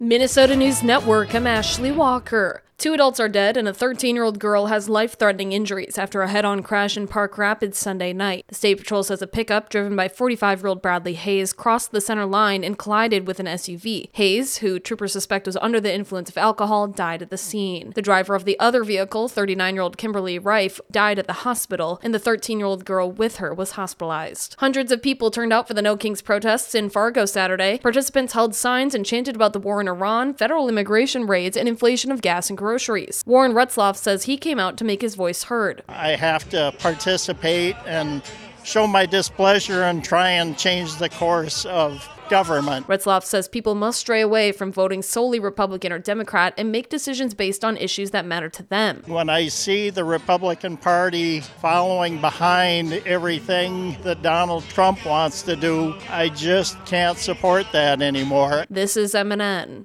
Minnesota News Network, I'm Ashley Walker. 2 adults are dead and a 13-year-old girl has life-threatening injuries after a head-on crash in Park Rapids Sunday night. The State Patrol says a pickup driven by 45-year-old Bradley Hayes crossed the center line and collided with an SUV. Hayes, who troopers suspect was under the influence of alcohol, died at the scene. The driver of the other vehicle, 39-year-old Kimberly Reif, died at the hospital, and the 13-year-old girl with her was hospitalized. Hundreds of people turned out for the No Kings protests in Fargo Saturday. Participants held signs and chanted about the war in Iran, federal immigration raids, and inflation of gas and groceries. Warren Retzloff says he came out to make his voice heard. I have to participate and show my displeasure and try and change the course of government. Retzloff says people must stray away from voting solely Republican or Democrat and make decisions based on issues that matter to them. When I see the Republican Party following behind everything that Donald Trump wants to do, I just can't support that anymore. This is MNN.